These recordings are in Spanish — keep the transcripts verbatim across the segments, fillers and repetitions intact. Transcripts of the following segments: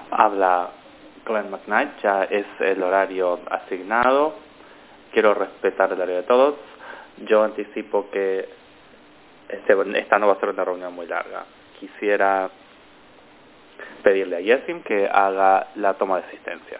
Habla Glenn McKnight, ya es el horario asignado. Quiero respetar el horario de todos. Yo anticipo que este, esta no va a ser una reunión muy larga. Quisiera pedirle a Yesim que haga la toma de asistencia.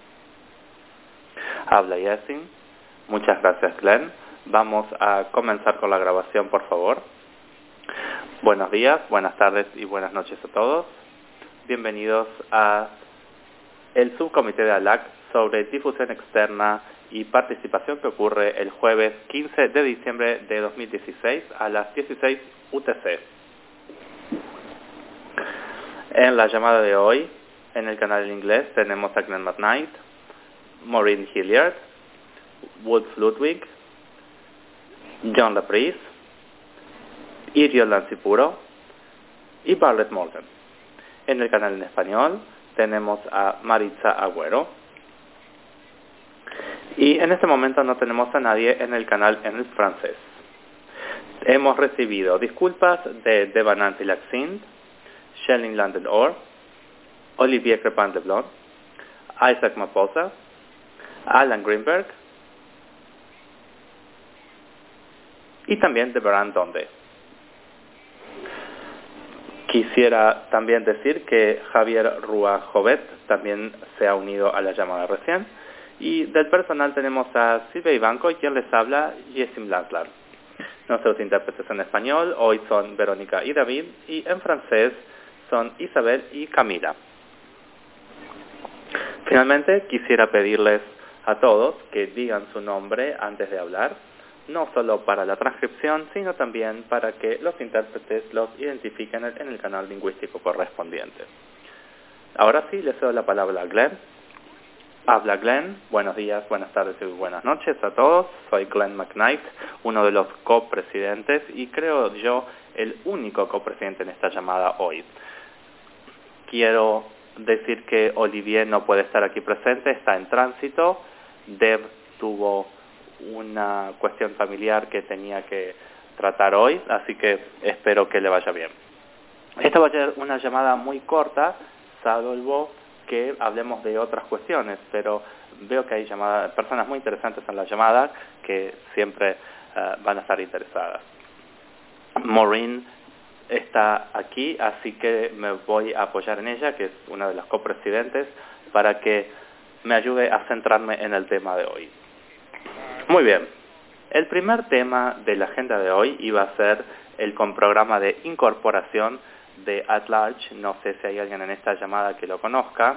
Habla Yesim. Muchas gracias, Glenn. Vamos a comenzar con la grabación, por favor. Buenos días, buenas tardes y buenas noches a todos. Bienvenidos a el subcomité de A L A C sobre difusión externa y participación que ocurre el jueves quince de diciembre de dos mil dieciséis a las dieciséis U T C. En la llamada de hoy, en el canal en inglés, tenemos a Glenn McKnight, Maureen Hilliard, Wolf Ludwig, John Laprise, Irio Lancipuro y Bartlett Morgan. En el canal en español tenemos a Maritza Agüero. Y en este momento no tenemos a nadie en el canal en el francés. Hemos recibido disculpas de Devananti Laxin, Shelling Landel-Orr, Olivier Crepin-Leblond, Isaac Maposa, Alan Greenberg y también de Beran Donde. Quisiera también decir que Javier Rúa Jovet también se ha unido a la llamada recién. Y del personal tenemos a Silvia Ivanko, y quien les habla, Yesim Laslar. Nuestros intérpretes en español hoy son Verónica y David, y en francés son Isabel y Camila. Finalmente, quisiera pedirles a todos que digan su nombre antes de hablar, no solo para la transcripción, sino también para que los intérpretes los identifiquen en el canal lingüístico correspondiente. Ahora sí, les cedo la palabra a Glenn. Habla Glenn. Buenos días, buenas tardes y buenas noches a todos. Soy Glenn McKnight, uno de los copresidentes y creo yo el único copresidente en esta llamada hoy. Quiero decir que Olivier no puede estar aquí presente, está en tránsito. Deb tuvo una cuestión familiar que tenía que tratar hoy, así que espero que le vaya bien. Esta va a ser una llamada muy corta, salvo que hablemos de otras cuestiones, pero veo que hay llamadas, personas muy interesantes en la llamada que siempre uh, van a estar interesadas. Maureen está aquí, así que me voy a apoyar en ella, que es una de las copresidentes, para que me ayude a centrarme en el tema de hoy. Muy bien. El primer tema de la agenda de hoy iba a ser el programa de incorporación de At Large. No sé si hay alguien en esta llamada que lo conozca,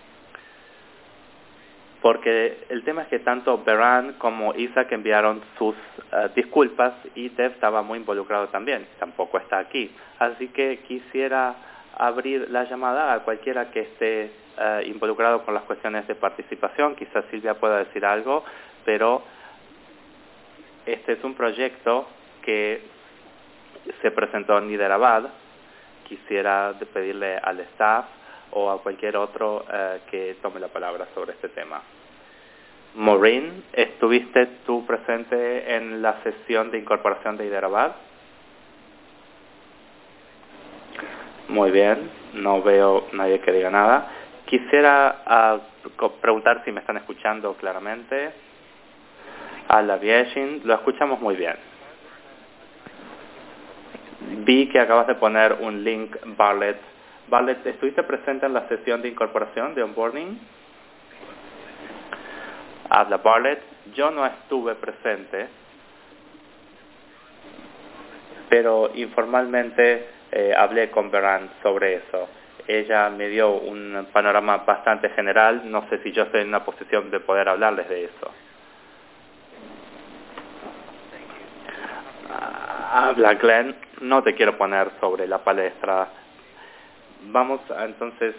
porque el tema es que tanto Beran como Isaac enviaron sus uh, disculpas y Dev estaba muy involucrado también, tampoco está aquí. Así que quisiera abrir la llamada a cualquiera que esté uh, involucrado con las cuestiones de participación. Quizás Silvia pueda decir algo, pero este es un proyecto que se presentó en Hyderabad. Quisiera pedirle al staff o a cualquier otro uh, que tome la palabra sobre este tema. Maureen, ¿estuviste tú presente en la sesión de incorporación de Hyderabad? Muy bien, no veo nadie que diga nada. Quisiera uh, preguntar si me están escuchando claramente. A la Vieshin, lo escuchamos muy bien. Vi que acabas de poner un link, Bartlett. Bartlett, ¿estuviste presente en la sesión de incorporación de onboarding? Habla Bartlett. Yo no estuve presente, pero informalmente eh, hablé con Beran sobre eso. Ella me dio un panorama bastante general. No sé si yo estoy en una posición de poder hablarles de eso. Habla Glenn, no te quiero poner sobre la palestra. Vamos a, entonces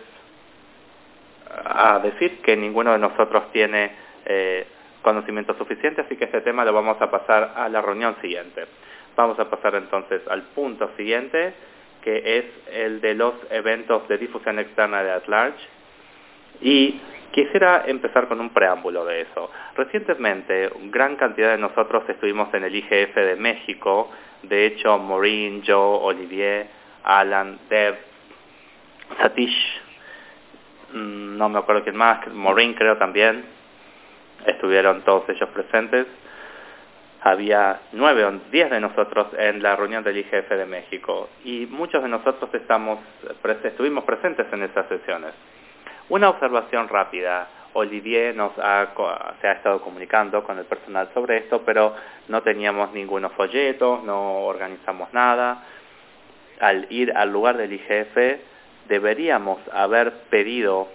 a decir que ninguno de nosotros tiene eh, conocimiento suficiente, así que este tema lo vamos a pasar a la reunión siguiente. Vamos a pasar entonces al punto siguiente, que es el de los eventos de difusión externa de At Large. Y quisiera empezar con un preámbulo de eso. Recientemente, gran cantidad de nosotros estuvimos en el I G F de México. De hecho, Maureen, yo, Olivier, Alan, Dev, Satish, no me acuerdo quién más, Maureen creo también, estuvieron todos ellos presentes. Había nueve o diez de nosotros en la reunión del I G F de México y muchos de nosotros estamos, estuvimos presentes en esas sesiones. Una observación rápida. Olivier nos ha, se ha estado comunicando con el personal sobre esto, pero no teníamos ningunos folletos, no organizamos nada. Al ir al lugar del I G F, deberíamos haber pedido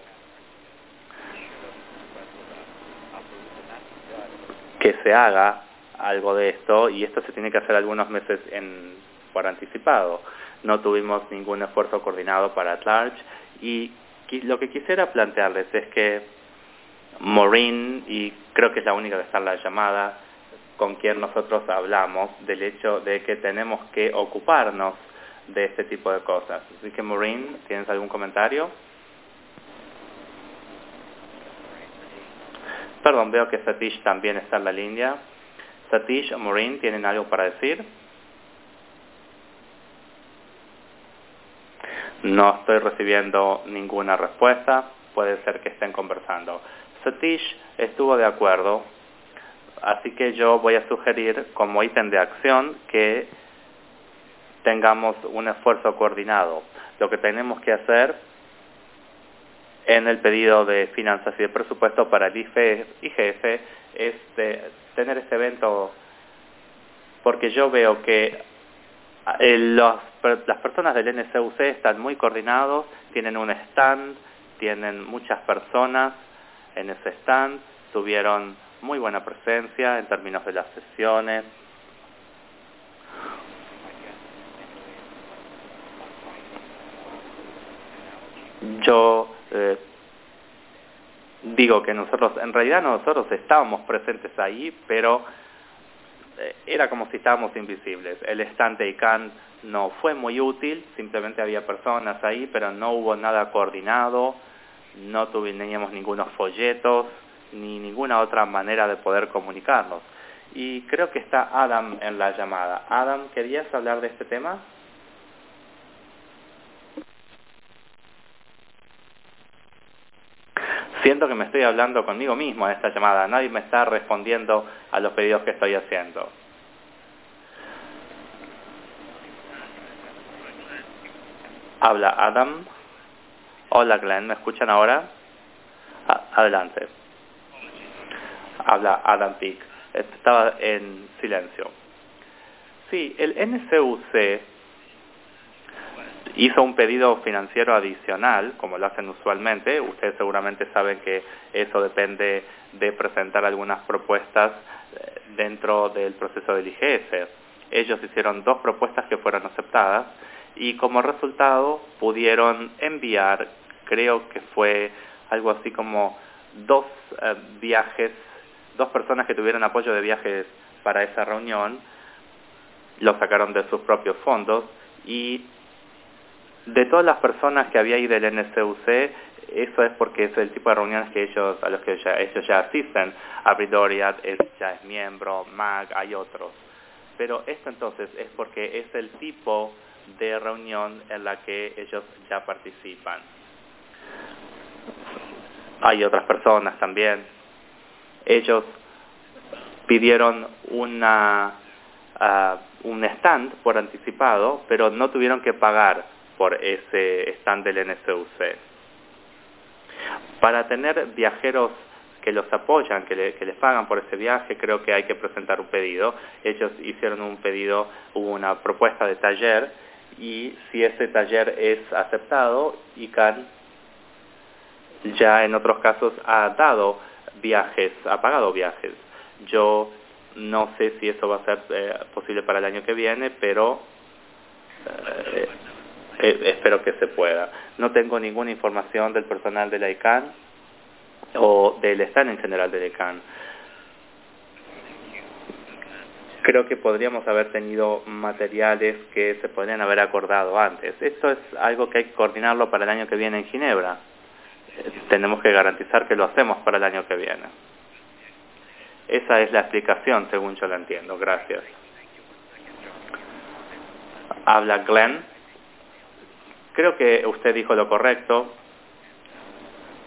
que se haga algo de esto, y esto se tiene que hacer algunos meses en, por anticipado. No tuvimos ningún esfuerzo coordinado para At Large, y lo que quisiera plantearles es que Maureen, y creo que es la única que está en la llamada, con quien nosotros hablamos del hecho de que tenemos que ocuparnos de este tipo de cosas. Así que Maureen, ¿tienes algún comentario? Perdón, veo que Satish también está en la línea. Satish o Maureen, ¿tienen algo para decir? No estoy recibiendo ninguna respuesta. Puede ser que estén conversando. Satish estuvo de acuerdo, así que yo voy a sugerir como ítem de acción que tengamos un esfuerzo coordinado. Lo que tenemos que hacer en el pedido de finanzas y de presupuesto para el I G F es de tener este evento, porque yo veo que eh, los, las personas del N C U C están muy coordinados, tienen un stand, tienen muchas personas en ese stand, tuvieron muy buena presencia en términos de las sesiones. Yo eh, digo que nosotros, en realidad nosotros estábamos presentes ahí, pero eh, era como si estábamos invisibles. El stand de I C A N no fue muy útil, simplemente había personas ahí, pero no hubo nada coordinado, no teníamos ningunos folletos, ni ninguna otra manera de poder comunicarnos. Y creo que está Adam en la llamada. Adam, ¿querías hablar de este tema? Siento que me estoy hablando conmigo mismo en esta llamada. Nadie me está respondiendo a los pedidos que estoy haciendo. Habla Adam. Hola Glenn, ¿me escuchan ahora? A- adelante. Habla Adam Peak. Estaba en silencio. Sí, el N C U C hizo un pedido financiero adicional, como lo hacen usualmente. Ustedes seguramente saben que eso depende de presentar algunas propuestas dentro del proceso del I G F. Ellos hicieron dos propuestas que fueron aceptadas y como resultado pudieron enviar, creo que fue algo así como dos eh, viajes, dos personas que tuvieron apoyo de viajes para esa reunión, lo sacaron de sus propios fondos, y de todas las personas que había ahí del N C U C, eso es porque es el tipo de reuniones que ellos, a los que ya, ellos ya asisten. Abridoriat es, ya es miembro, M A G, hay otros. Pero esto entonces es porque es el tipo de reunión en la que ellos ya participan. Hay otras personas también. Ellos pidieron una, uh, un stand por anticipado, pero no tuvieron que pagar por ese stand del N C U C. Para tener viajeros que los apoyan, que, le, que les pagan por ese viaje, creo que hay que presentar un pedido. Ellos hicieron un pedido, hubo una propuesta de taller, y si ese taller es aceptado, I C A N ya en otros casos ha dado viajes, ha pagado viajes. Yo no sé si eso va a ser eh, posible para el año que viene, pero eh, eh, espero que se pueda. No tengo ninguna información del personal de la I C A N o del stand en general de la I C A N. Creo que podríamos haber tenido materiales que se podrían haber acordado antes. Esto es algo que hay que coordinarlo para el año que viene en Ginebra. Eh, tenemos que garantizar que lo hacemos para el año que viene. Esa es la explicación, según yo la entiendo. Gracias. Habla Glenn. Creo que usted dijo lo correcto.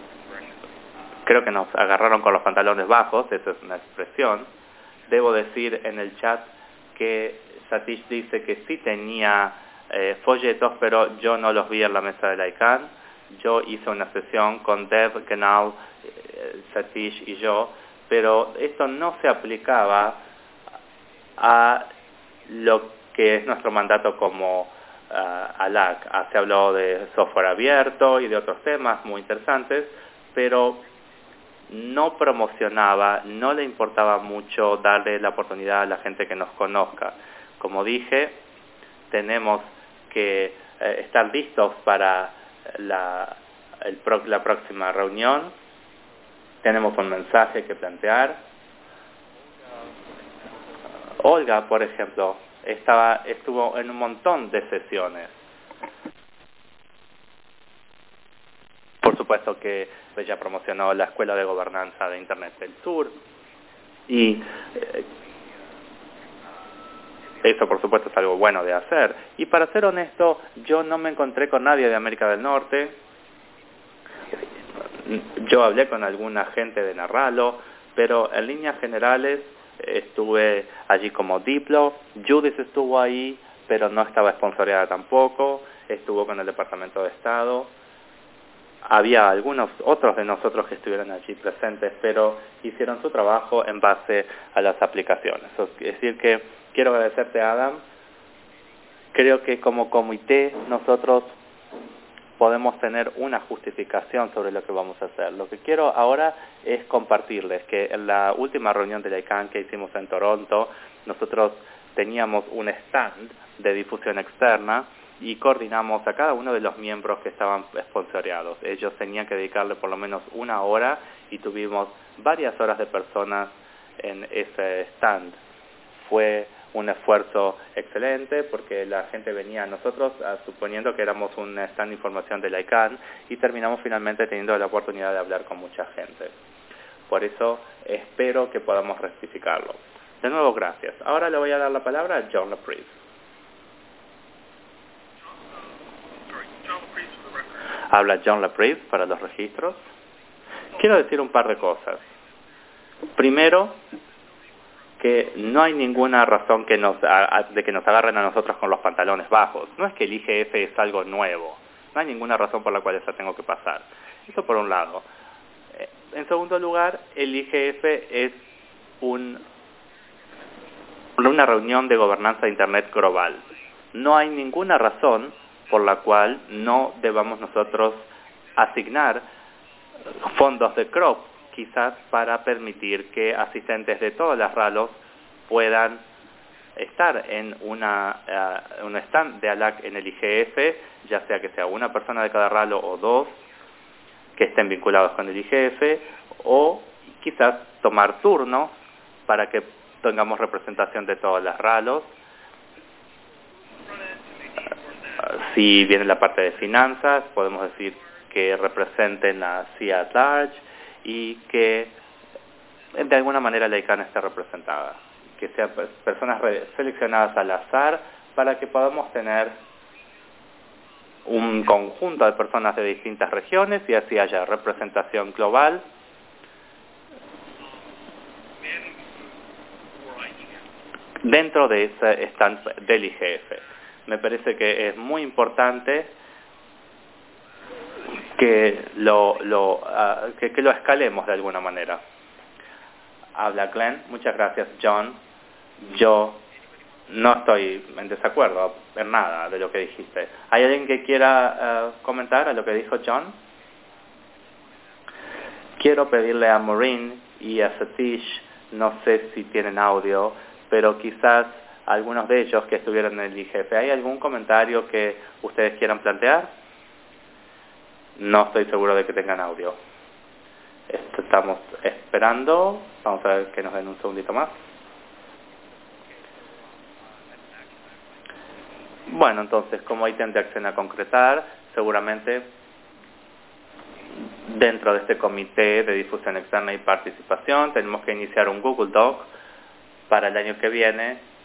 creo que nos agarraron con los pantalones bajos, esa es una expresión. Debo decir en el chat que Satish dice que sí tenía eh, folletos, pero yo no los vi en la mesa de la ICANN. Yo hice una sesión con Dev, Kenal, eh, Satish y yo, pero esto no se aplicaba a lo que es nuestro mandato como uh, A L A C. Ah, se habló de software abierto y de otros temas muy interesantes, pero no promocionaba, no le importaba mucho darle la oportunidad a la gente que nos conozca. Como dije, tenemos que eh, estar listos para la, el pro, la próxima reunión. Tenemos un mensaje que plantear. Olga, por ejemplo, estaba, estuvo en un montón de sesiones. Por supuesto que ella promocionó la Escuela de Gobernanza de Internet del Sur y eh, eso por supuesto es algo bueno de hacer. Y para ser honesto, yo no me encontré con nadie de América del Norte. Yo hablé con alguna gente de Narralo, pero en líneas generales estuve allí como Diplo. Judith estuvo ahí, pero no estaba sponsoreada tampoco. Estuvo con el Departamento de Estado. Había algunos otros de nosotros que estuvieron allí presentes, pero hicieron su trabajo en base a las aplicaciones. Es decir que quiero agradecerte, Adam. Creo que como comité nosotros podemos tener una justificación sobre lo que vamos a hacer. Lo que quiero ahora es compartirles que en la última reunión de la ICANN que hicimos en Toronto, nosotros teníamos un stand de difusión externa y coordinamos a cada uno de los miembros que estaban sponsoreados. Ellos tenían que dedicarle por lo menos una hora y tuvimos varias horas de personas en ese stand. Fue un esfuerzo excelente porque la gente venía a nosotros a, suponiendo que éramos un stand de información de la ICANN y terminamos finalmente teniendo la oportunidad de hablar con mucha gente. Por eso espero que podamos rectificarlo. De nuevo, gracias. Ahora le voy a dar la palabra a John Laprise. Habla John Laprise para los registros. Quiero decir un par de cosas. Primero, que no hay ninguna razón que nos, a, a, de que nos agarren a nosotros con los pantalones bajos. No es que el I G F es algo nuevo. No hay ninguna razón por la cual eso tengo que pasar. Eso por un lado. En segundo lugar, el I G F es un, una reunión de gobernanza de Internet global. No hay ninguna razón por la cual no debamos nosotros asignar fondos de crop, quizás para permitir que asistentes de todas las ralos puedan estar en una, uh, un stand de A L A C en el I G F, ya sea que sea una persona de cada ralo o dos que estén vinculados con el I G F, o quizás tomar turnos para que tengamos representación de todas las ralos. Si viene la parte de finanzas, podemos decir que representen a C I A at large y que de alguna manera la ICANN esté representada, que sean personas seleccionadas al azar para que podamos tener un conjunto de personas de distintas regiones y así haya representación global. Dentro de ese stand del I G F. Me parece que es muy importante que lo, lo, uh, que, que lo escalemos de alguna manera. Habla Glenn. Muchas gracias, John. Yo no estoy en desacuerdo en nada de lo que dijiste. ¿Hay alguien que quiera uh, comentar a lo que dijo John? Quiero pedirle a Maureen y a Satish, no sé si tienen audio, pero quizás algunos de ellos que estuvieron en el I G F. ¿Hay algún comentario que ustedes quieran plantear? No estoy seguro de que tengan audio. Estamos esperando. Vamos a ver que nos den un segundito más. Bueno, entonces, como ítem de acción a concretar, seguramente dentro de este comité de difusión externa y participación tenemos que iniciar un Google Doc para el año que viene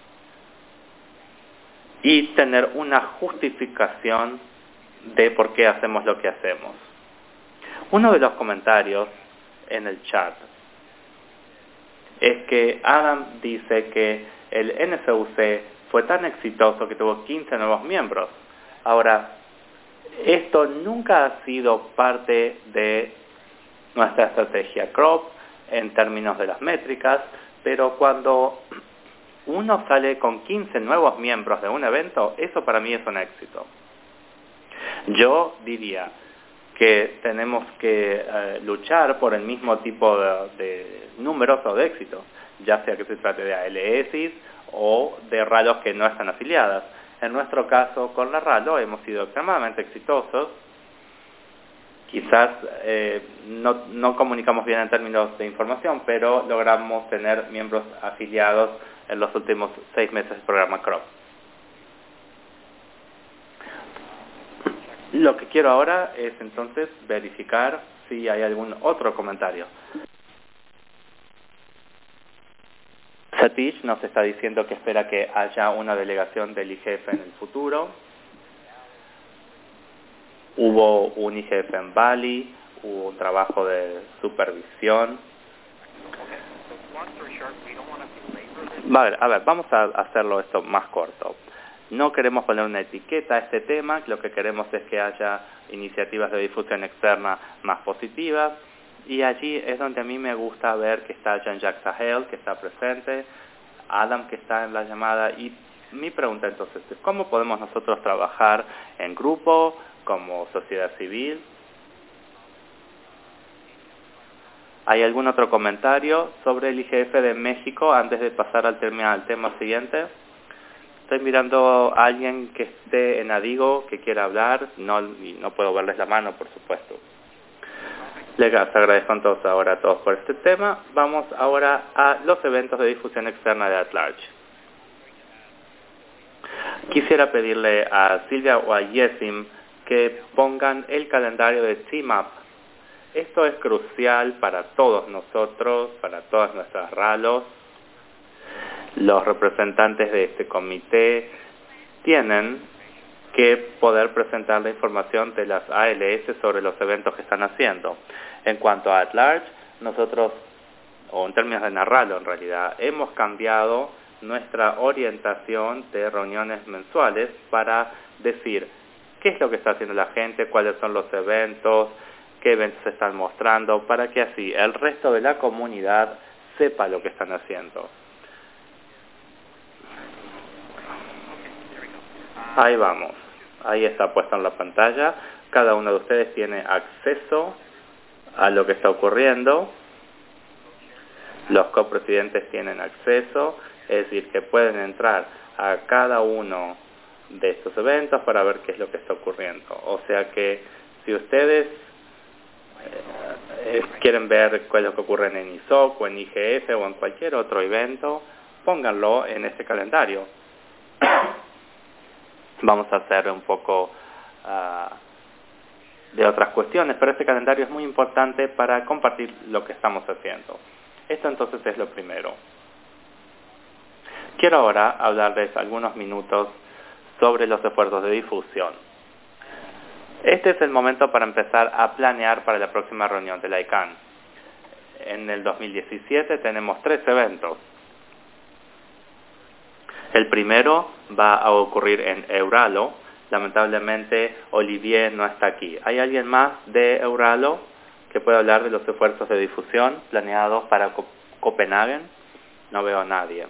y tener una justificación de por qué hacemos lo que hacemos. Uno de los comentarios en el chat es que Adam dice que el N F U C fue tan exitoso que tuvo quince nuevos miembros. Ahora, esto nunca ha sido parte de nuestra estrategia Crop en términos de las métricas, pero cuando uno sale con quince nuevos miembros de un evento, eso para mí es un éxito. Yo diría que tenemos que eh, luchar por el mismo tipo de, de números o de éxitos, ya sea que se trate de A L S o de ralos que no están afiliadas. En nuestro caso, con la Ralo hemos sido extremadamente exitosos. Quizás eh, no, no comunicamos bien en términos de información, pero logramos tener miembros afiliados en los últimos seis meses del programa Crop. Lo que quiero ahora es entonces verificar si hay algún otro comentario. Satish nos está diciendo que espera que haya una delegación del I G F en el futuro. Hubo un I G F en Bali, hubo un trabajo de supervisión. Vale, a ver, vamos a hacerlo esto más corto. No queremos poner una etiqueta a este tema, lo que queremos es que haya iniciativas de difusión externa más positivas, y allí es donde a mí me gusta ver que está Jean-Jacques Sahel, que está presente, Adam, que está en la llamada, y mi pregunta entonces es, ¿cómo podemos nosotros trabajar en grupo, como sociedad civil? ¿Hay algún otro comentario sobre el I G F de México antes de pasar al, tema, al tema siguiente? Estoy mirando a alguien que esté en Adigo, que quiera hablar, no, y no puedo verles la mano, por supuesto. Les agradezco entonces ahora a todos por este tema. Vamos ahora a los eventos de difusión externa de At-Large. Quisiera pedirle a Silvia o a Yesim que pongan el calendario de Team Up. Esto es crucial para todos nosotros, para todas nuestras ralos. Los representantes de este comité tienen que poder presentar la información de las A L S sobre los eventos que están haciendo. En cuanto a At-Large, nosotros, o en términos de narrarlo en realidad, hemos cambiado nuestra orientación de reuniones mensuales para decir qué es lo que está haciendo la gente, cuáles son los eventos, qué eventos se están mostrando, para que así el resto de la comunidad sepa lo que están haciendo. Ahí vamos, ahí está puesto en la pantalla. Cada uno de ustedes tiene acceso a lo que está ocurriendo. Los copresidentes tienen acceso, es decir, que pueden entrar a cada uno de estos eventos para ver qué es lo que está ocurriendo. O sea que si ustedes eh, quieren ver qué es lo que ocurre en I S O C o en I G F o en cualquier otro evento, pónganlo en este calendario. Vamos a hacer un poco uh, de otras cuestiones, pero este calendario es muy importante para compartir lo que estamos haciendo. Esto entonces es lo primero. Quiero ahora hablarles algunos minutos sobre los esfuerzos de difusión. Este es el momento para empezar a planear para la próxima reunión de la I C A N. En el dos mil diecisiete tenemos tres eventos. El primero va a ocurrir en Euralo. Lamentablemente Olivier no está aquí. ¿Hay alguien más de Euralo que pueda hablar de los esfuerzos de difusión planeados para Co- Copenhague? No veo a nadie.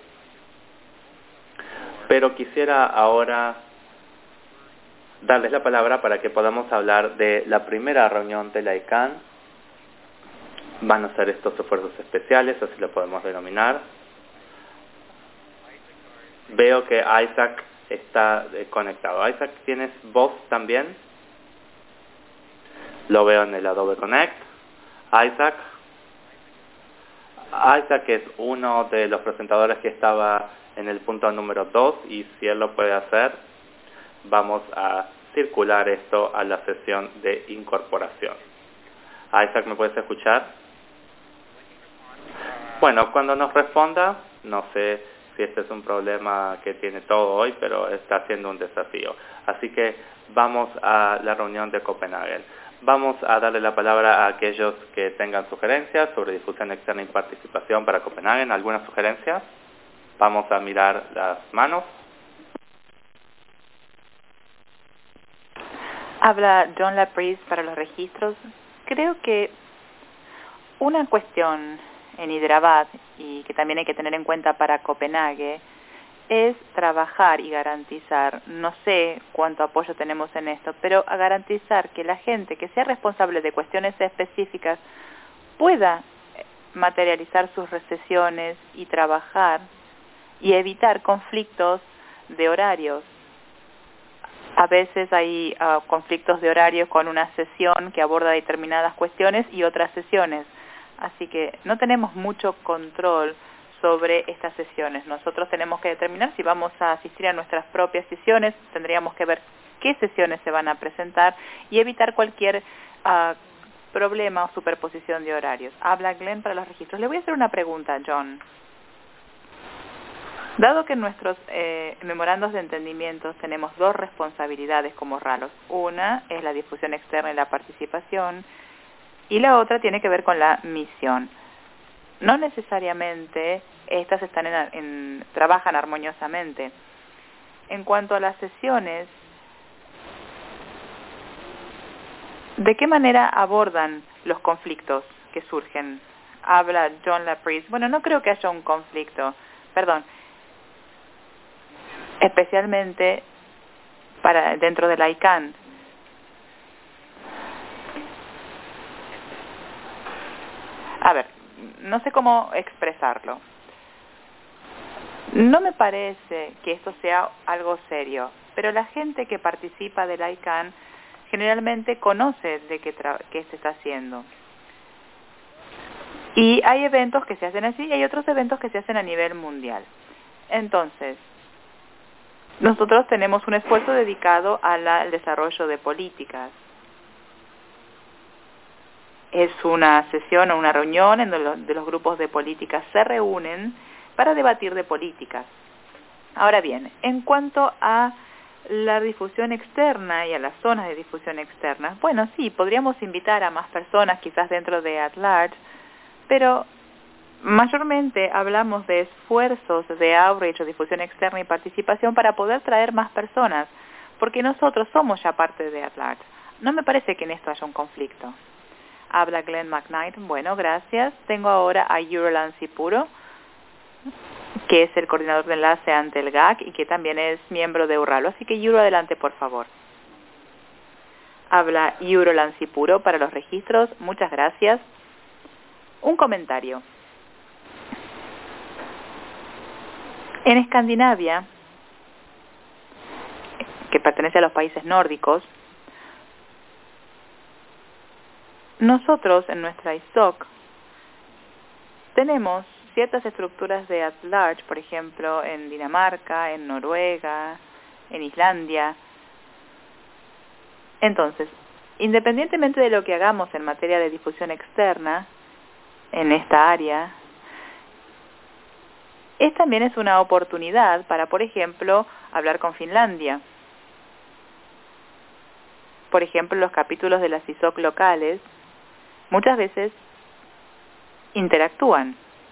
Pero quisiera ahora darles la palabra para que podamos hablar de la primera reunión de la I C A N. Van a ser estos esfuerzos especiales, así lo podemos denominar. Veo que Isaac está conectado. Isaac, ¿tienes voz también? Lo veo en el Adobe Connect. Isaac. Isaac es uno de los presentadores que estaba en el punto número dos, y si él lo puede hacer, vamos a circular esto a la sesión de incorporación. Isaac, ¿me puedes escuchar? Bueno, cuando nos responda, no sé si este es un problema que tiene todo hoy, pero está siendo un desafío. Así que vamos a la reunión de Copenhague. Vamos a darle la palabra a aquellos que tengan sugerencias sobre difusión externa y participación para Copenhague. ¿Algunas sugerencias? Vamos a mirar las manos. Habla John Laprise para los registros. Creo que una cuestión en Hyderabad, y que también hay que tener en cuenta para Copenhague, es trabajar y garantizar, no sé cuánto apoyo tenemos en esto, pero a garantizar que la gente que sea responsable de cuestiones específicas pueda materializar sus recesiones y trabajar y evitar conflictos de horarios. A veces hay uh, conflictos de horario con una sesión que aborda determinadas cuestiones y otras sesiones. Así que no tenemos mucho control sobre estas sesiones. Nosotros tenemos que determinar si vamos a asistir a nuestras propias sesiones, tendríamos que ver qué sesiones se van a presentar y evitar cualquier uh, problema o superposición de horarios. Habla Glenn para los registros. Le voy a hacer una pregunta, John. Dado que en nuestros eh, memorandos de entendimiento tenemos dos responsabilidades como ralos, una es la difusión externa y la participación, y la otra tiene que ver con la misión. No necesariamente estas están en, en, trabajan armoniosamente. En cuanto a las sesiones, ¿de qué manera abordan los conflictos que surgen? Habla John Laprise. Bueno, no creo que haya un conflicto. Perdón. Especialmente para dentro del I C A N. A ver, no sé cómo expresarlo. No me parece que esto sea algo serio, pero la gente que participa del I C A N generalmente conoce de qué, qué se está haciendo. Y hay eventos que se hacen así y hay otros eventos que se hacen a nivel mundial. Entonces, nosotros tenemos un esfuerzo dedicado a la, al desarrollo de políticas. Es una sesión o una reunión en donde de los grupos de políticas se reúnen para debatir de políticas. Ahora bien, en cuanto a la difusión externa y a las zonas de difusión externa, bueno, sí, podríamos invitar a más personas, quizás dentro de At Large, pero mayormente hablamos de esfuerzos de outreach o difusión externa y participación para poder traer más personas, porque nosotros somos ya parte de At Large. No me parece que en esto haya un conflicto. Habla Glenn McKnight. Bueno, gracias. Tengo ahora a Yurolan Sipuro, que es el coordinador de enlace ante el G A C y que también es miembro de Urralo. Así que Yuro, adelante, por favor. Habla Yurolan Sipuro para los registros. Muchas gracias. Un comentario. En Escandinavia, que pertenece a los países nórdicos, nosotros en nuestra I S O C tenemos ciertas estructuras de At Large, por ejemplo, en Dinamarca, en Noruega, en Islandia. Entonces, independientemente de lo que hagamos en materia de difusión externa en esta área, es también es una oportunidad para, por ejemplo, hablar con Finlandia. Por ejemplo, los capítulos de las I S O C locales muchas veces interactúan.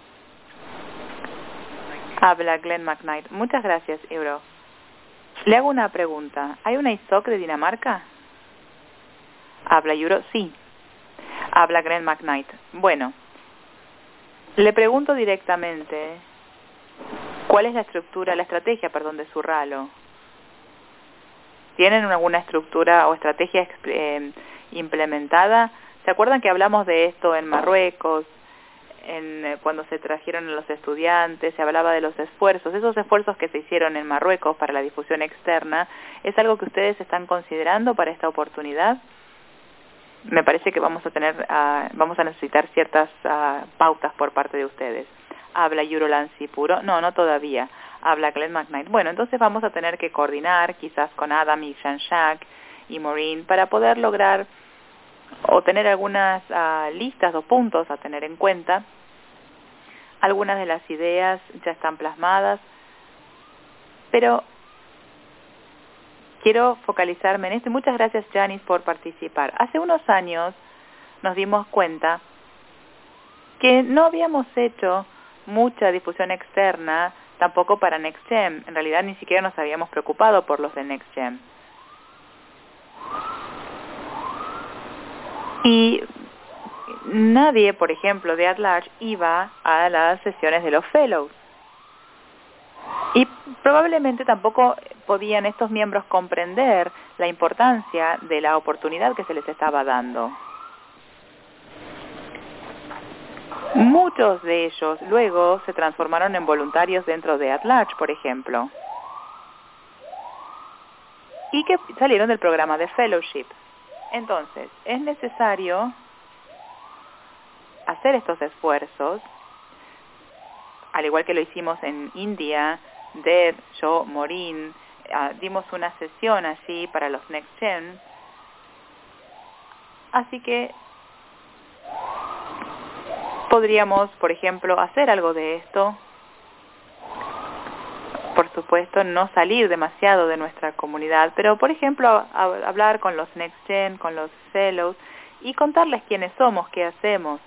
Habla Glenn McKnight. Muchas gracias, Euro. Le hago una pregunta. ¿Hay una I S O C de Dinamarca? Habla Euro. Sí. Habla Glenn McKnight. Bueno, le pregunto directamente, ¿cuál es la estructura, la estrategia, perdón, de su ralo? ¿Tienen alguna estructura o estrategia eh, implementada? ¿Se acuerdan que hablamos de esto en Marruecos, en, eh, cuando se trajeron a los estudiantes, se hablaba de los esfuerzos? Esos esfuerzos que se hicieron en Marruecos para la difusión externa, ¿es algo que ustedes están considerando para esta oportunidad? Me parece que vamos a tener, uh, vamos a necesitar ciertas uh, pautas por parte de ustedes. Habla Yurolan Sipuro. No, no todavía. Habla Glenn McKnight. Bueno, entonces vamos a tener que coordinar quizás con Adam y Jean-Jacques y Maureen para poder lograr o tener algunas uh, listas o puntos a tener en cuenta. Algunas de las ideas ya están plasmadas, pero quiero focalizarme en esto. Muchas gracias, Janice, por participar. Hace unos años nos dimos cuenta que no habíamos hecho mucha difusión externa tampoco para NextGen. En realidad ni siquiera nos habíamos preocupado por los de NextGen. Y nadie, por ejemplo, de At Large iba a las sesiones de los Fellows. Y probablemente tampoco podían estos miembros comprender la importancia de la oportunidad que se les estaba dando. Muchos de ellos luego se transformaron en voluntarios dentro de At Large, por ejemplo, y que salieron del programa de Fellowship. Entonces, es necesario hacer estos esfuerzos, al igual que lo hicimos en India. Deb, yo, Maureen, uh, dimos una sesión allí para los NextGen. Así que podríamos, por ejemplo, hacer algo de esto. Por supuesto, no salir demasiado de nuestra comunidad, pero, por ejemplo, a, a, hablar con los NextGen, con los Fellows, y contarles quiénes somos, qué hacemos.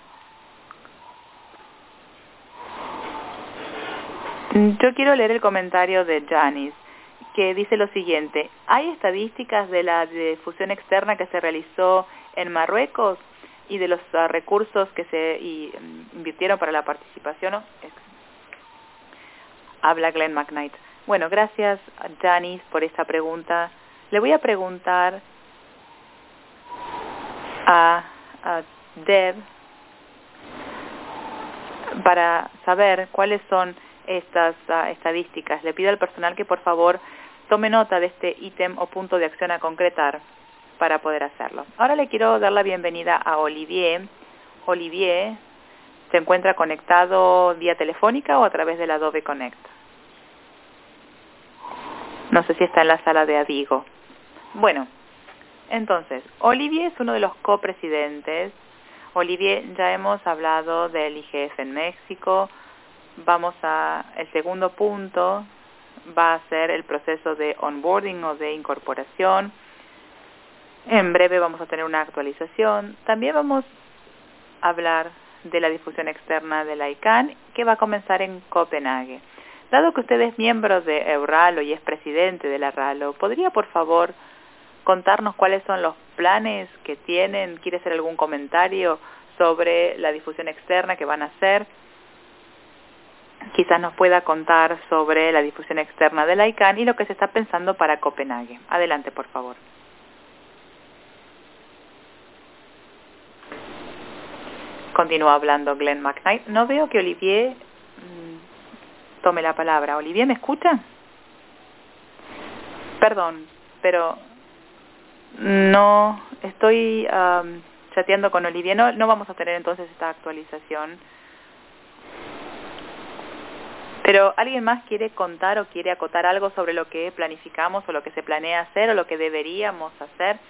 Yo quiero leer el comentario de Janice, que dice lo siguiente: ¿hay estadísticas de la difusión externa que se realizó en Marruecos y de los uh, recursos que se y, um, invirtieron para la participación? ¿No? Habla Glenn McKnight. Bueno, gracias, Janice, por esta pregunta. Le voy a preguntar a, a Deb para saber cuáles son estas uh, estadísticas. Le pido al personal que por favor tome nota de este ítem o punto de acción a concretar para poder hacerlo. Ahora le quiero dar la bienvenida a Olivier. Olivier se encuentra conectado vía telefónica o a través del Adobe Connect. No sé si está en la sala de Adigo. Bueno, entonces, Olivier es uno de los copresidentes. Olivier, ya hemos hablado del I G F en México. Vamos a, el segundo punto va a ser el proceso de onboarding o de incorporación. En breve vamos a tener una actualización. También vamos a hablar de la difusión externa de la I C A N, que va a comenzar en Copenhague. Dado que usted es miembro de Euralo y es presidente de la Ralo, ¿podría por favor contarnos cuáles son los planes que tienen? ¿Quiere hacer algún comentario sobre la difusión externa que van a hacer? Quizás nos pueda contar sobre la difusión externa de la I C A N y lo que se está pensando para Copenhague. Adelante, por favor. Continúa hablando Glenn McKnight. No veo que Olivier mmm, tome la palabra. ¿Olivier, me escucha? Perdón, pero no estoy um, chateando con Olivier. No, no vamos a tener entonces esta actualización. Pero ¿alguien más quiere contar o quiere acotar algo sobre lo que planificamos o lo que se planea hacer o lo que deberíamos hacer?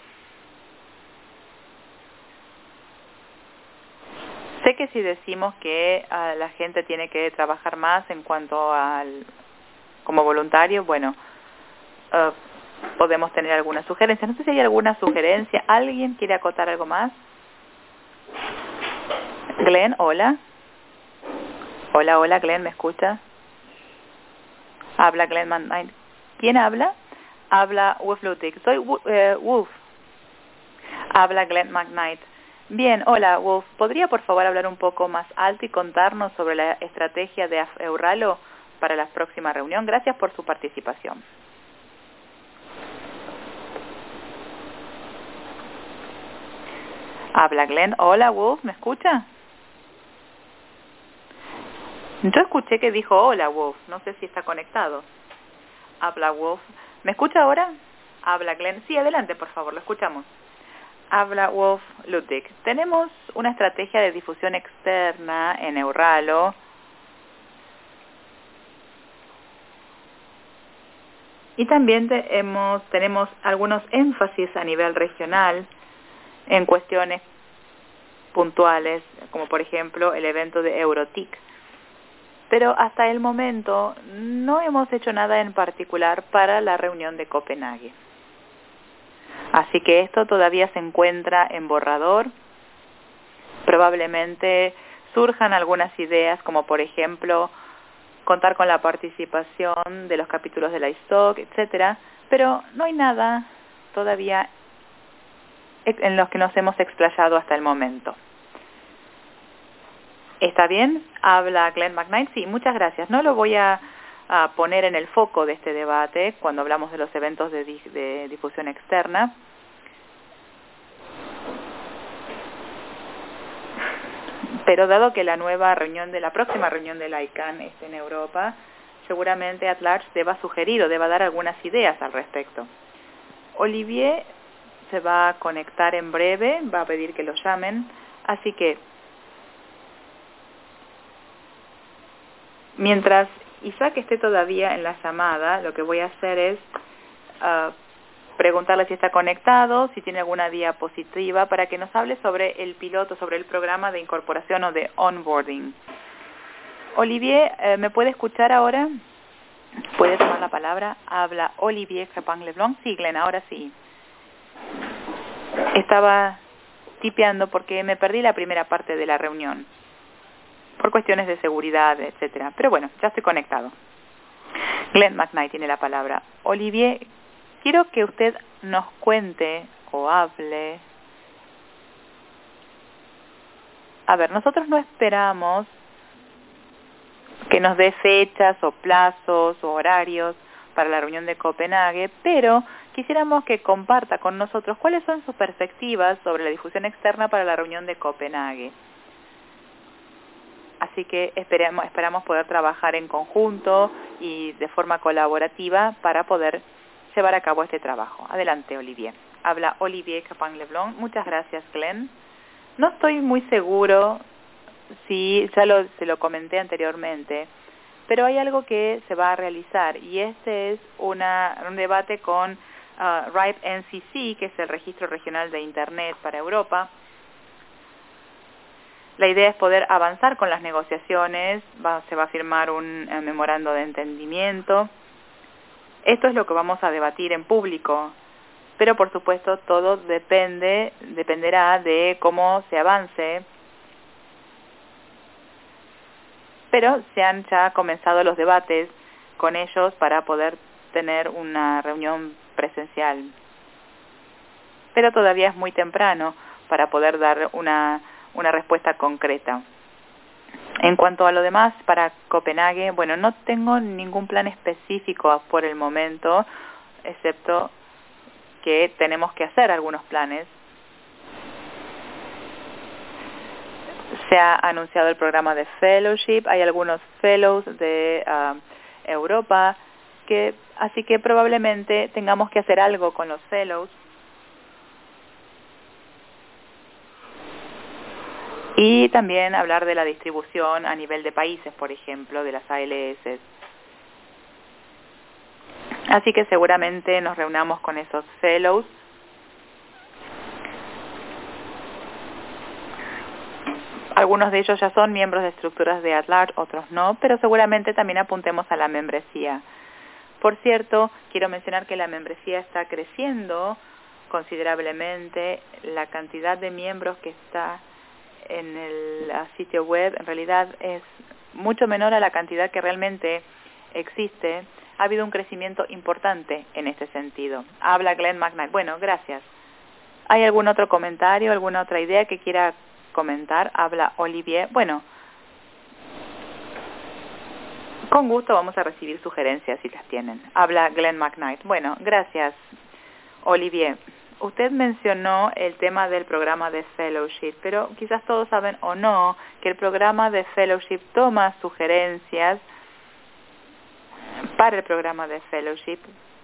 Sé que si decimos que uh, la gente tiene que trabajar más en cuanto al como voluntario, bueno, uh, podemos tener algunas sugerencias. No sé si hay alguna sugerencia. ¿Alguien quiere acotar algo más? Glenn, hola. Hola, hola, Glenn, ¿me escucha? Habla Glenn McKnight. ¿Quién habla? Habla Wolf Ludwig. Soy uh, Wolf. Habla Glenn McKnight. Bien, hola Wolf. ¿Podría por favor hablar un poco más alto y contarnos sobre la estrategia de Euralo para la próxima reunión? Gracias por su participación. Habla Glenn. Hola Wolf, ¿me escucha? Yo escuché que dijo hola Wolf, no sé si está conectado. Habla Wolf. ¿Me escucha ahora? Habla Glenn. Sí, adelante por favor, lo escuchamos. Habla Wolf Ludwig. Tenemos una estrategia de difusión externa en Euralo. Y también te hemos, tenemos algunos énfasis a nivel regional en cuestiones puntuales, como por ejemplo el evento de Eurotic. Pero hasta el momento no hemos hecho nada en particular para la reunión de Copenhague. Así que esto todavía se encuentra en borrador. Probablemente surjan algunas ideas, como por ejemplo contar con la participación de los capítulos de la I S O C, etcétera, pero no hay nada todavía en los que nos hemos explayado hasta el momento. ¿Está bien? Habla Glenn McKnight. Sí, muchas gracias. No lo voy a, a poner en el foco de este debate cuando hablamos de los eventos de, di, de difusión externa. Pero dado que la nueva reunión de la próxima reunión de la I C A N está en Europa, seguramente At-Large deba sugerir o deba dar algunas ideas al respecto. Olivier se va a conectar en breve, va a pedir que lo llamen, así que mientras Isaac esté todavía en la llamada, lo que voy a hacer es uh, preguntarle si está conectado, si tiene alguna diapositiva, para que nos hable sobre el piloto, sobre el programa de incorporación o de onboarding. Olivier, eh, ¿me puede escuchar ahora? ¿Puede tomar la palabra? Habla Olivier Crepin-Leblanc. Sí, Glenn, ahora sí. Estaba tipeando porque me perdí la primera parte de la reunión, por cuestiones de seguridad, etcétera. Pero bueno, ya estoy conectado. Glenn McKnight tiene la palabra. Olivier, quiero que usted nos cuente o hable. A ver, nosotros no esperamos que nos dé fechas o plazos o horarios para la reunión de Copenhague, pero quisiéramos que comparta con nosotros cuáles son sus perspectivas sobre la difusión externa para la reunión de Copenhague. Así que esperamos, esperamos poder trabajar en conjunto y de forma colaborativa para poder llevar a cabo este trabajo. Adelante, Olivier. Habla Olivier Crepin-Leblanc. Muchas gracias, Glenn. No estoy muy seguro si, ya lo, se lo comenté anteriormente, pero hay algo que se va a realizar y este es una, un debate con uh, R I P N C C, que es el Registro Regional de Internet para Europa. La idea es poder avanzar con las negociaciones, va, se va a firmar un eh, memorando de entendimiento. Esto es lo que vamos a debatir en público, pero por supuesto todo depende, dependerá de cómo se avance. Pero se han ya comenzado los debates con ellos para poder tener una reunión presencial. Pero todavía es muy temprano para poder dar una, una respuesta concreta. En cuanto a lo demás, para Copenhague, bueno, no tengo ningún plan específico por el momento, excepto que tenemos que hacer algunos planes. Se ha anunciado el programa de fellowship, hay algunos fellows de uh, Europa, que, así que probablemente tengamos que hacer algo con los fellows. Y también hablar de la distribución a nivel de países, por ejemplo, de las A L S. Así que seguramente nos reunamos con esos fellows. Algunos de ellos ya son miembros de estructuras de At-Large, otros no, pero seguramente también apuntemos a la membresía. Por cierto, quiero mencionar que la membresía está creciendo considerablemente. La cantidad de miembros que está en el sitio web en realidad es mucho menor a la cantidad que realmente existe. Ha habido un crecimiento importante en este sentido. Habla Glenn McKnight. Bueno, gracias. ¿Hay algún otro comentario, alguna otra idea que quiera comentar? Habla Olivier. Bueno, con gusto vamos a recibir sugerencias si las tienen. Habla Glenn McKnight. Bueno, gracias, Olivier. Usted mencionó el tema del programa de fellowship, pero quizás todos saben o no que el programa de fellowship toma sugerencias para el programa de fellowship.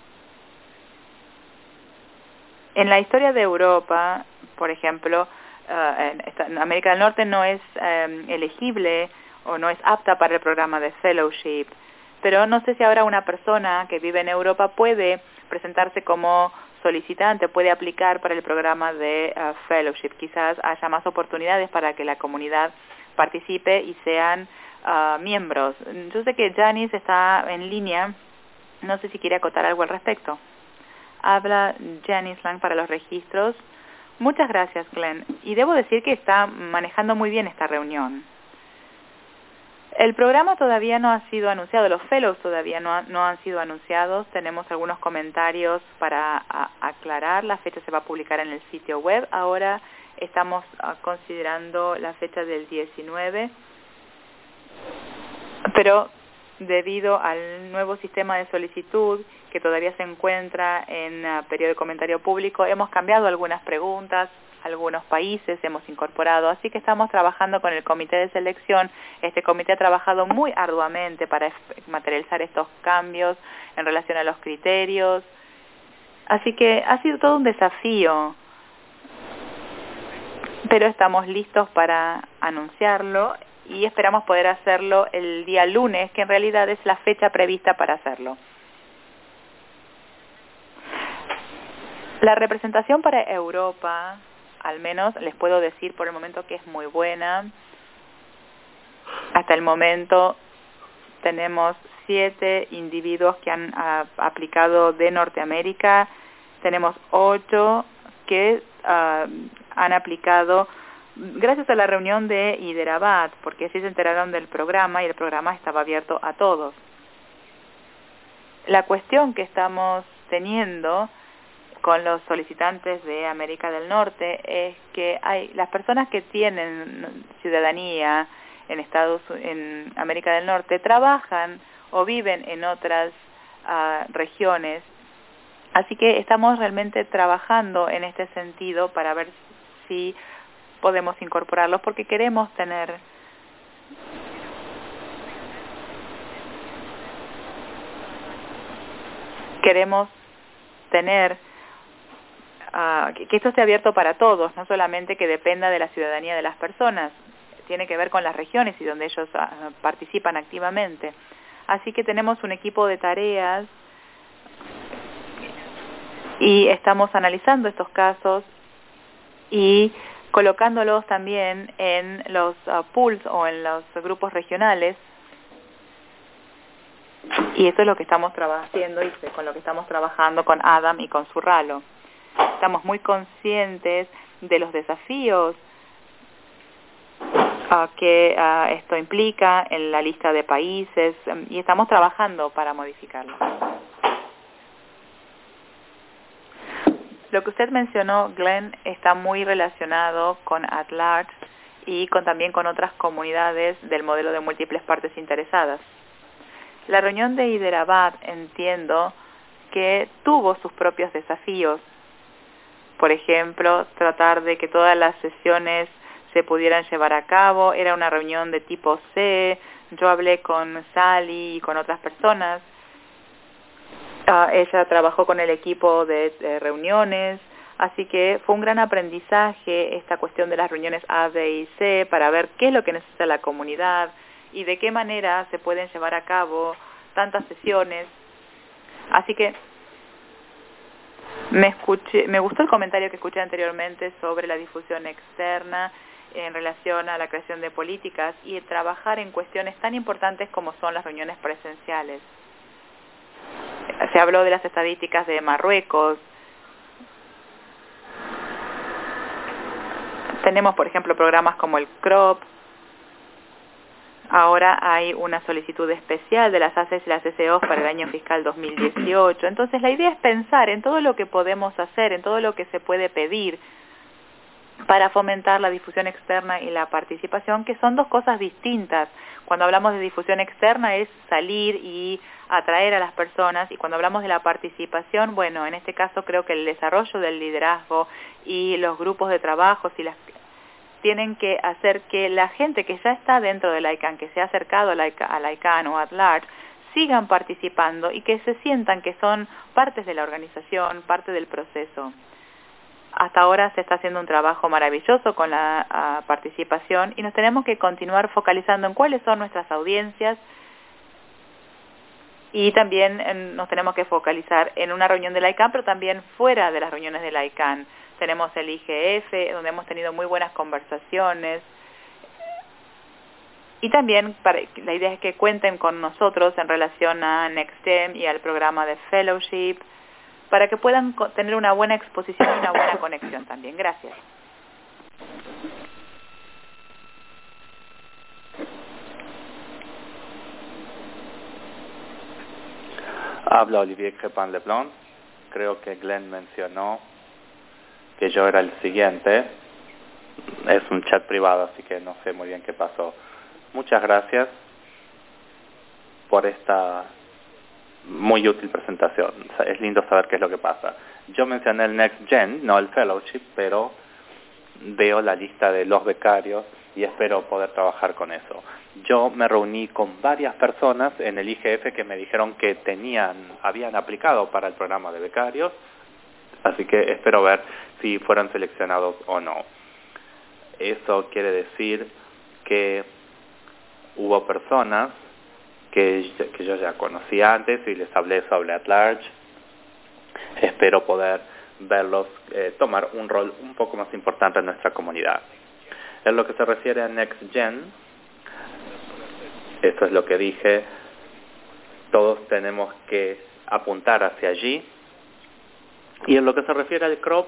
En la historia de Europa, por ejemplo, uh, en, en América del Norte no es um, elegible o no es apta para el programa de fellowship, pero no sé si ahora una persona que vive en Europa puede presentarse como solicitante, puede aplicar para el programa de uh, fellowship. Quizás haya más oportunidades para que la comunidad participe y sean uh, miembros. Yo sé que Janice está en línea, no sé si quiere acotar algo al respecto. Habla Janice Lang para los registros. Muchas gracias, Glenn. Y debo decir que está manejando muy bien esta reunión. El programa todavía no ha sido anunciado, los fellows todavía no, ha, no han sido anunciados. Tenemos algunos comentarios para a, aclarar. La fecha se va a publicar en el sitio web. Ahora estamos uh, considerando la fecha del diecinueve, pero debido al nuevo sistema de solicitud que todavía se encuentra en uh, periodo de comentario público, hemos cambiado algunas preguntas, algunos países hemos incorporado, así que estamos trabajando con el comité de selección. Este comité ha trabajado muy arduamente para materializar estos cambios en relación a los criterios, así que ha sido todo un desafío, pero estamos listos para anunciarlo y esperamos poder hacerlo el día lunes, que en realidad es la fecha prevista para hacerlo. La representación para Europa, al menos les puedo decir por el momento que es muy buena. Hasta el momento tenemos siete individuos que han a, aplicado de Norteamérica, tenemos ocho que uh, han aplicado gracias a la reunión de Hyderabad, porque así se enteraron del programa y el programa estaba abierto a todos. La cuestión que estamos teniendo con los solicitantes de América del Norte es que hay las personas que tienen ciudadanía en Estados en América del Norte trabajan o viven en otras uh, regiones, así que estamos realmente trabajando en este sentido para ver si podemos incorporarlos, porque queremos tener queremos tener Uh, que, que esto esté abierto para todos, no solamente que dependa de la ciudadanía de las personas, tiene que ver con las regiones y donde ellos uh, participan activamente. Así que tenemos un equipo de tareas y estamos analizando estos casos y colocándolos también en los uh, pools o en los grupos regionales, y eso es lo que estamos haciendo y con lo que estamos trabajando con Adam y con Zurralo. Estamos muy conscientes de los desafíos uh, que uh, esto implica en la lista de países um, y estamos trabajando para modificarlo. Lo que usted mencionó, Glenn, está muy relacionado con At Large y con, también con otras comunidades del modelo de múltiples partes interesadas. La reunión de Hyderabad, entiendo que tuvo sus propios desafíos. Por ejemplo, tratar de que todas las sesiones se pudieran llevar a cabo. Era una reunión de tipo C. Yo hablé con Sally y con otras personas. Uh, ella trabajó con el equipo de, de reuniones. Así que fue un gran aprendizaje esta cuestión de las reuniones A, B y C para ver qué es lo que necesita la comunidad y de qué manera se pueden llevar a cabo tantas sesiones. Así que Me, escuché, me gustó el comentario que escuché anteriormente sobre la difusión externa en relación a la creación de políticas y trabajar en cuestiones tan importantes como son las reuniones presenciales. Se habló de las estadísticas de Marruecos. Tenemos, por ejemplo, programas como el C R O P. Ahora hay una solicitud especial de las A C E S y las S E O para el año fiscal dos mil dieciocho. Entonces, la idea es pensar en todo lo que podemos hacer, en todo lo que se puede pedir para fomentar la difusión externa y la participación, que son dos cosas distintas. Cuando hablamos de difusión externa es salir y atraer a las personas, y cuando hablamos de la participación, bueno, en este caso creo que el desarrollo del liderazgo y los grupos de trabajo y las tienen que hacer que la gente que ya está dentro de la I C A N, que se ha acercado a la I C A N o At Large, sigan participando y que se sientan que son partes de la organización, parte del proceso. Hasta ahora se está haciendo un trabajo maravilloso con la uh, participación y nos tenemos que continuar focalizando en cuáles son nuestras audiencias y también en, nos tenemos que focalizar en una reunión de la I C A N, pero también fuera de las reuniones de la I C A N. Tenemos el I G F, donde hemos tenido muy buenas conversaciones. Y también para, la idea es que cuenten con nosotros en relación a NextGen y al programa de Fellowship. para que puedan tener una buena exposición y una buena conexión también. Gracias. Habla Olivier Crepin-Leblond. Creo que Glenn mencionó que yo era el siguiente. Es un chat privado, así que no sé muy bien qué pasó. Muchas gracias por esta muy útil presentación. O sea, es lindo saber qué es lo que pasa. Yo mencioné el Next Gen, no el Fellowship, pero veo la lista de los becarios y espero poder trabajar con eso. Yo me reuní con varias personas en el I G F que me dijeron que tenían, habían aplicado para el programa de becarios, así que espero ver si fueron seleccionados o no. Eso quiere decir que hubo personas que, que yo ya conocía antes y les hablé sobre At-Large. Espero poder verlos eh, tomar un rol un poco más importante en nuestra comunidad. En lo que se refiere a Next Gen, esto es lo que dije, todos tenemos que apuntar hacia allí. Y en lo que se refiere al C R O P,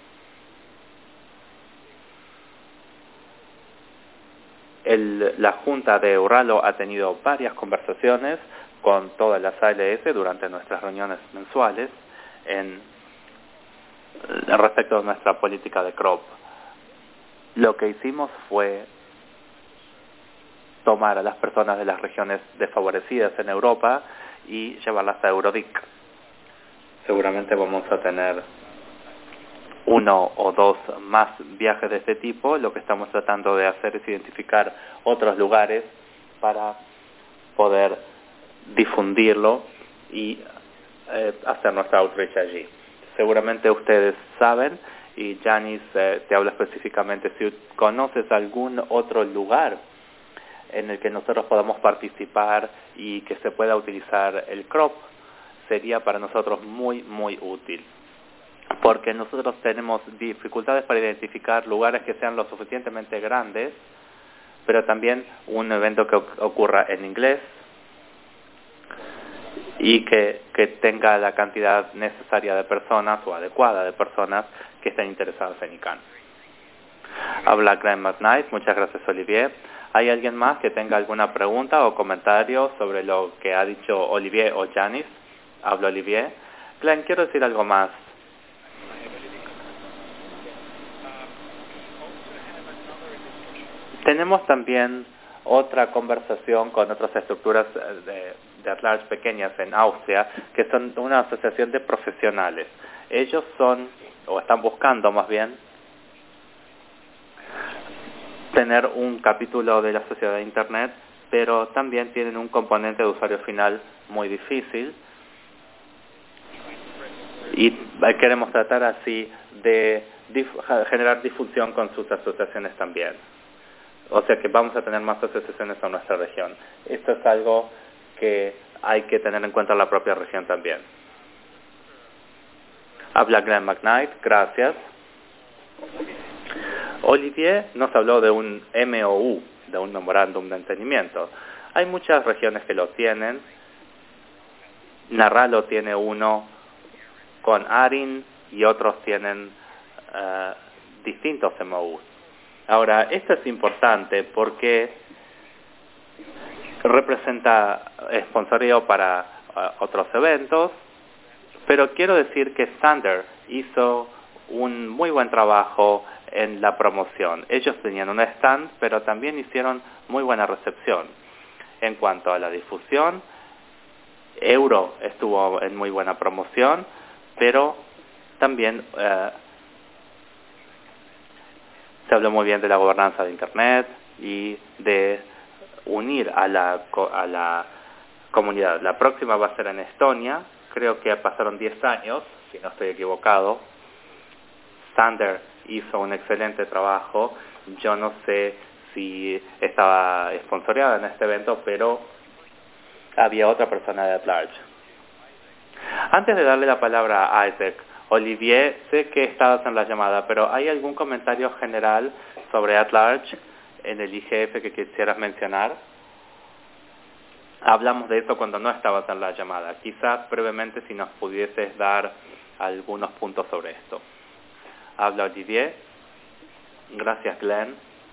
el, la Junta de Euralo ha tenido varias conversaciones con todas las A L S durante nuestras reuniones mensuales en respecto a nuestra política de C R O P. Lo que hicimos fue tomar a las personas de las regiones desfavorecidas en Europa y llevarlas a Eurodic. Seguramente vamos a tener uno o dos más viajes de este tipo. Lo que estamos tratando de hacer es identificar otros lugares para poder difundirlo y eh, hacer nuestra outreach allí. Seguramente ustedes saben, y Janice eh, te habla específicamente, si conoces algún otro lugar en el que nosotros podamos participar y que se pueda utilizar el C R O P, sería para nosotros muy, muy útil. Porque nosotros tenemos dificultades para identificar lugares que sean lo suficientemente grandes, pero también un evento que ocurra en inglés y que, que tenga la cantidad necesaria de personas o adecuada de personas que estén interesadas en I C A N. Habla Glenn McKnight. Muchas gracias, Olivier. ¿Hay alguien más que tenga alguna pregunta o comentario sobre lo que ha dicho Olivier o Janice? Habla Olivier. Glenn, quiero decir algo más. Tenemos también otra conversación con otras estructuras de, de At-Large pequeñas en Austria, que son una asociación de profesionales. Ellos son, o están buscando más bien, tener un capítulo de la sociedad de Internet, pero también tienen un componente de usuario final muy difícil. Y queremos tratar así de dif generar difusión con sus asociaciones también. O sea que vamos a tener más asociaciones en nuestra región. Esto es algo que hay que tener en cuenta en la propia región también. Habla Glenn McKnight, gracias. Olivier nos habló de un M O U, de un memorándum de entendimiento. Hay muchas regiones que lo tienen. Narralo tiene uno con ARIN y otros tienen uh, distintos M O Us. Ahora, esto es importante porque representa sponsoreo para uh, otros eventos, pero quiero decir que Sander hizo un muy buen trabajo en la promoción. Ellos tenían un stand, pero también hicieron muy buena recepción. En cuanto a la difusión, Euro estuvo en muy buena promoción, pero también eh, se habló muy bien de la gobernanza de Internet y de unir a la, a la comunidad. La próxima va a ser en Estonia. Creo que pasaron diez años, si no estoy equivocado. Sander hizo un excelente trabajo. Yo no sé si estaba sponsoreada en este evento, pero había otra persona de At-Large. Antes de darle la palabra a Isaac, Olivier, sé que estabas en la llamada, pero ¿hay algún comentario general sobre At-Large en el I G F que quisieras mencionar? Hablamos de eso cuando no estabas en la llamada. Quizás brevemente si nos pudieses dar algunos puntos sobre esto. Habla Olivier. Gracias, Glenn.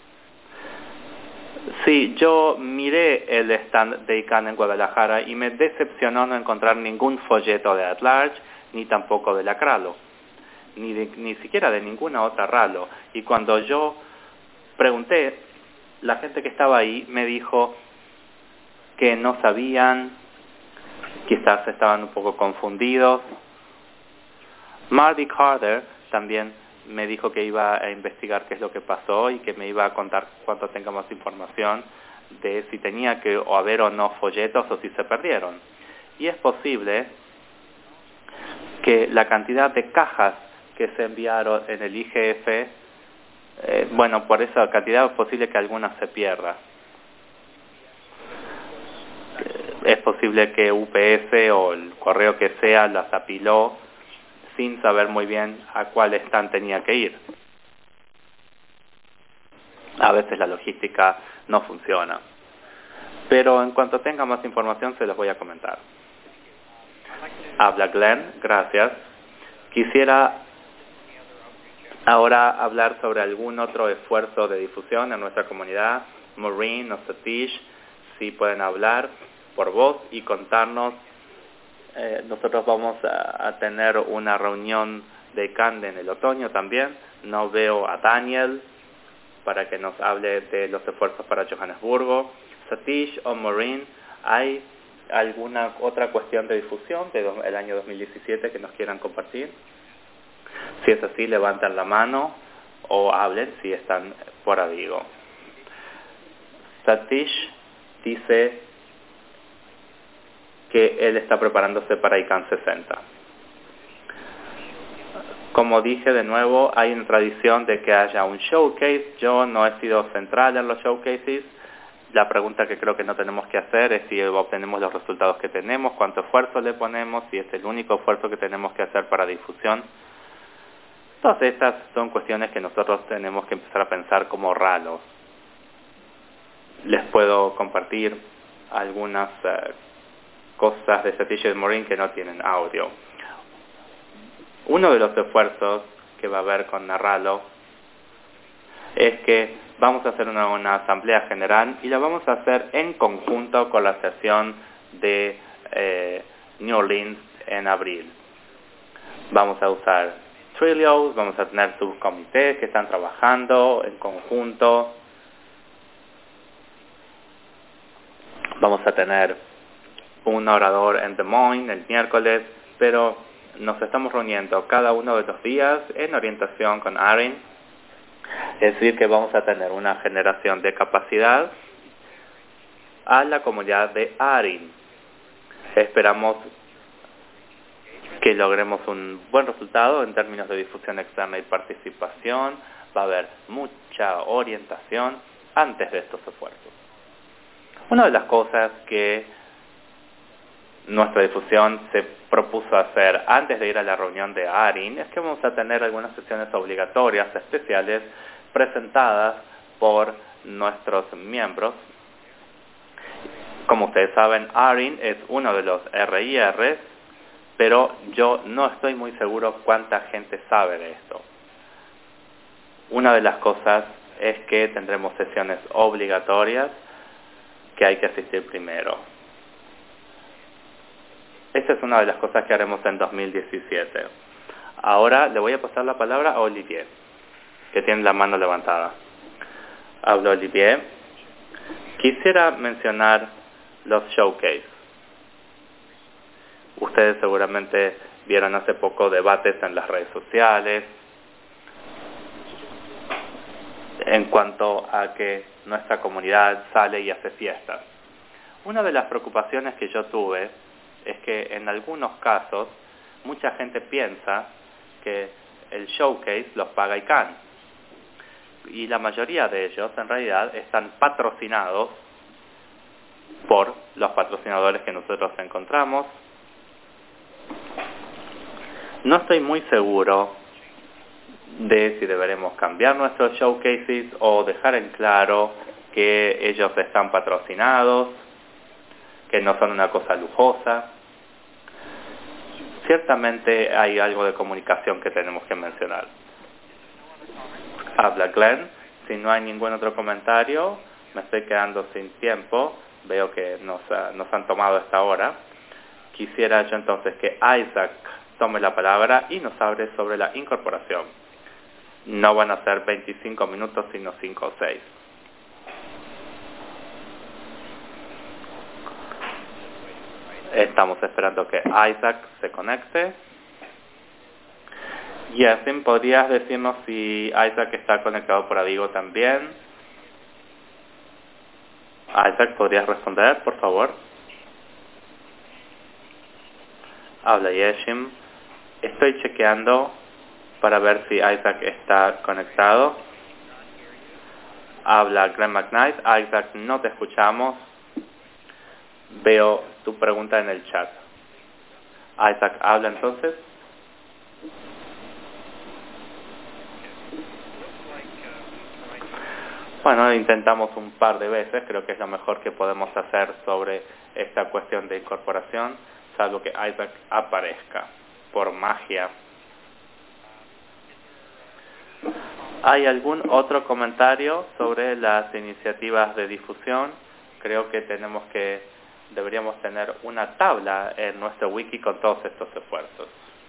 Sí, yo miré el stand de I C A N en Guadalajara y me decepcionó no encontrar ningún folleto de At-Large, ni tampoco de la Cralo, ni, de, ni siquiera de ninguna otra Ralo. Y cuando yo pregunté, la gente que estaba ahí me dijo que no sabían, quizás estaban un poco confundidos. Marty Carter también me dijo que iba a investigar qué es lo que pasó y que me iba a contar cuando tenga más información de si tenía que o haber o no folletos o si se perdieron. Y es posible que la cantidad de cajas que se enviaron en el I G F, eh, bueno, por esa cantidad es posible que algunas se pierda. Es posible que U P S o el correo que sea las apiló sin saber muy bien a cuál stand tenía que ir. A veces la logística no funciona. Pero en cuanto tenga más información se los voy a comentar. Habla Glenn, gracias. Quisiera ahora hablar sobre algún otro esfuerzo de difusión en nuestra comunidad. Maureen o Satish, si pueden hablar por voz y contarnos. Eh, nosotros vamos a, a tener una reunión de I C A N en el otoño también. No veo a Daniel para que nos hable de los esfuerzos para Johannesburgo. Satish o Maureen, ¿hay alguna otra cuestión de difusión del año dos mil diecisiete que nos quieran compartir? Si es así, levanten la mano o hablen si están por Avigo. Satish dice que él está preparándose para I C A N sesenta. Como dije de nuevo, hay una tradición de que haya un showcase. Yo no he sido central en los showcases. La pregunta que creo que no tenemos que hacer es si obtenemos los resultados que tenemos, cuánto esfuerzo le ponemos, si es el único esfuerzo que tenemos que hacer para difusión. Todas estas son cuestiones que nosotros tenemos que empezar a pensar como ralos. Les puedo compartir algunas uh, cosas de Satish y Maureen que no tienen audio. Uno de los esfuerzos que va a haber con Narralo es que vamos a hacer una, una asamblea general y la vamos a hacer en conjunto con la sesión de eh, New Orleans en abril. Vamos a usar Trillios, vamos a tener subcomités que están trabajando en conjunto. Vamos a tener un orador en Des Moines el miércoles, pero nos estamos reuniendo cada uno de los días en orientación con ARIN. Es decir, que vamos a tener una generación de capacidad a la comunidad de ARIN. Esperamos que logremos un buen resultado en términos de difusión externa y participación. Va a haber mucha orientación antes de estos esfuerzos. Una de las cosas que nuestra difusión se propuso hacer antes de ir a la reunión de ARIN es que vamos a tener algunas sesiones obligatorias especiales presentadas por nuestros miembros. Como ustedes saben, ARIN es uno de los R I Rs, pero yo no estoy muy seguro cuánta gente sabe de esto. Una de las cosas es que tendremos sesiones obligatorias que hay que asistir primero. Esta es una de las cosas que haremos en dos mil diecisiete. Ahora le voy a pasar la palabra a Olivier, que tiene la mano levantada. Hablo Olivier. Quisiera mencionar los showcase. Ustedes seguramente vieron hace poco debates en las redes sociales en cuanto a que nuestra comunidad sale y hace fiestas. Una de las preocupaciones que yo tuve es que en algunos casos mucha gente piensa que el showcase los paga I C A N. Y la mayoría de ellos en realidad están patrocinados por los patrocinadores que nosotros encontramos. No estoy muy seguro de si deberemos cambiar nuestros showcases o dejar en claro que ellos están patrocinados, que no son una cosa lujosa. Ciertamente hay algo de comunicación que tenemos que mencionar. Habla Glenn. Si no hay ningún otro comentario, me estoy quedando sin tiempo. Veo que nos, uh, nos han tomado esta hora. Quisiera yo entonces que Isaac tome la palabra y nos hable sobre la incorporación. No van a ser veinticinco minutos, sino cinco o seis. Estamos esperando que Isaac se conecte. Yesim, ¿podrías decirnos si Isaac está conectado por Adigo también? Isaac, ¿podrías responder, por favor? Habla Yesim. Estoy chequeando para ver si Isaac está conectado. Habla Glenn McKnight. Isaac, no te escuchamos. Veo tu pregunta en el chat. Isaac, habla entonces. Bueno, intentamos un par de veces, creo que es lo mejor que podemos hacer sobre esta cuestión de incorporación, salvo que Isaac aparezca por magia. ¿Hay algún otro comentario sobre las iniciativas de difusión? Creo que tenemos que, deberíamos tener una tabla en nuestro wiki con todos estos esfuerzos.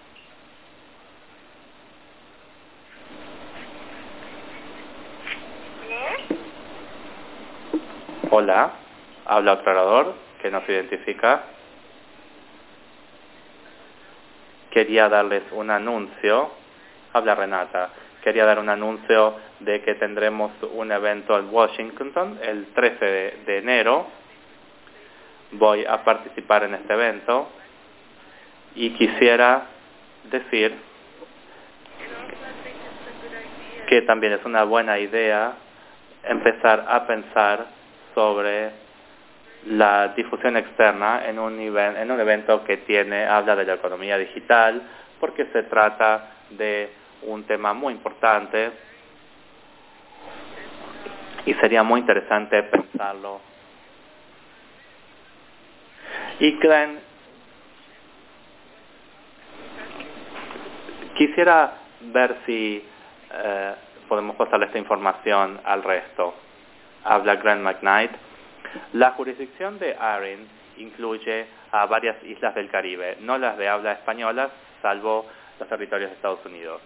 Hola, habla otro orador que nos identifica. Quería darles un anuncio. Habla Renata. Quería dar un anuncio de que tendremos un evento en Washington el trece de enero. Voy a participar en este evento y quisiera decir que también es una buena idea empezar a pensar sobre la difusión externa en un, nivel, en un evento que tiene, habla de la economía digital, porque se trata de un tema muy importante y sería muy interesante pensarlo. Y Glenn, quisiera ver si eh, podemos pasarle esta información al resto. Habla Glenn McKnight. La jurisdicción de ARIN incluye a varias islas del Caribe, no las de habla española, salvo los territorios de Estados Unidos.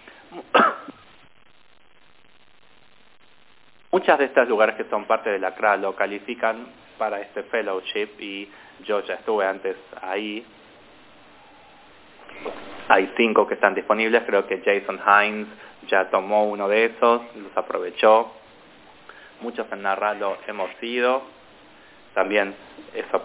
Muchas de estos lugares que son parte de la C R A lo califican para este fellowship y yo ya estuve antes ahí. Hay cinco que están disponibles, creo que Jason Hines ya tomó uno de esos, los aprovechó. Muchos en Narra lo hemos ido. También eso.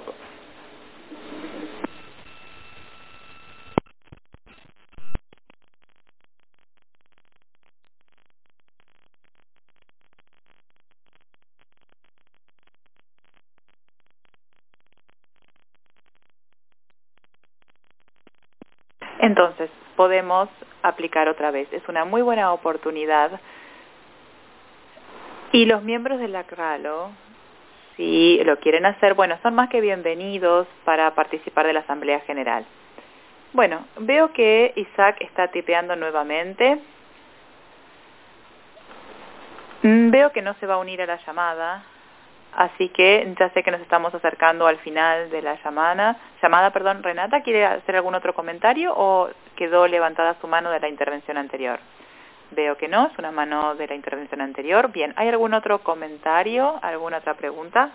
Entonces, podemos aplicar otra vez. Es una muy buena oportunidad. Y los miembros de la C R A L O, si lo quieren hacer, bueno, son más que bienvenidos para participar de la Asamblea General. Bueno, veo que Isaac está tipeando nuevamente. Veo que no se va a unir a la llamada, así que ya sé que nos estamos acercando al final de la llamada. Llamada, perdón, Renata, ¿quiere hacer algún otro comentario o quedó levantada su mano de la intervención anterior? Veo que no, es una mano de la intervención anterior. Bien, ¿hay algún otro comentario, alguna otra pregunta?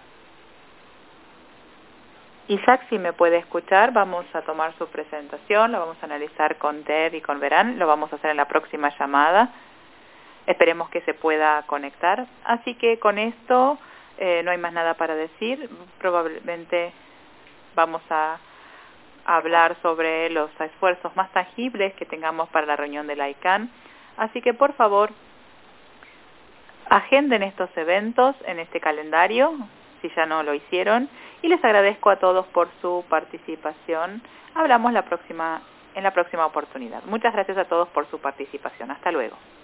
Isaac, si me puede escuchar, vamos a tomar su presentación, la vamos a analizar con Ted y con Verán, lo vamos a hacer en la próxima llamada. Esperemos que se pueda conectar. Así que con esto eh, no hay más nada para decir. Probablemente vamos a hablar sobre los esfuerzos más tangibles que tengamos para la reunión de la I C A N. Así que por favor, agenden estos eventos en este calendario, si ya no lo hicieron, y les agradezco a todos por su participación. Hablamos la próxima, en la próxima oportunidad. Muchas gracias a todos por su participación. Hasta luego.